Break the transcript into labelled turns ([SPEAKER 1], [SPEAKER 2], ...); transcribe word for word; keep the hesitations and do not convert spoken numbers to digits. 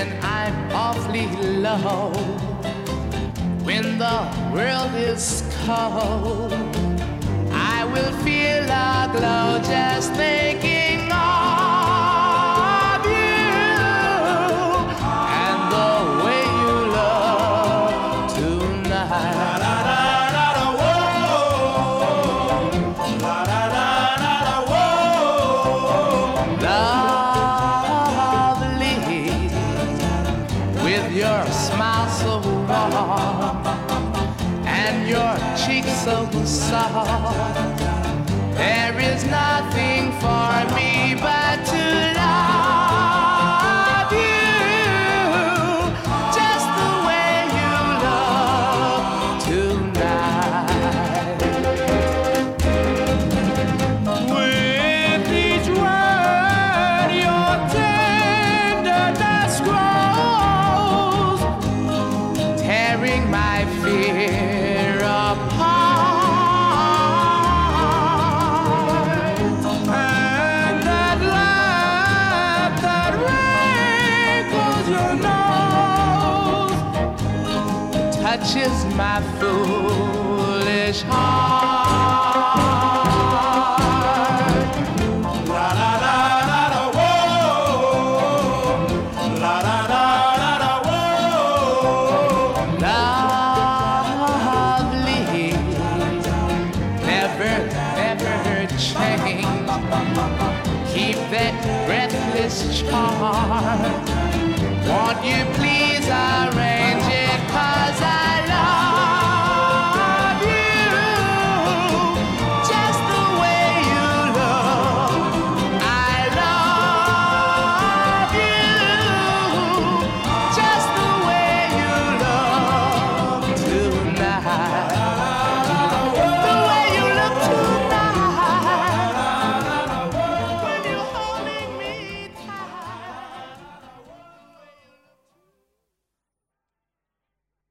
[SPEAKER 1] when I'm awfully low, when the world is cold, I will feel a glow just thinking of you and the way you love tonight. Your smile so warm and your cheeks so soft, there is nothing for me but to love you just the way you love tonight. With each word your tenderness grows, tearing my fear apart, and that laugh that wrinkles your nose touches my foolish heart. La la la la la, whoa, la la la la la, whoa. Lovely, never, never change. Keep that breathless charm. Won't you please arrange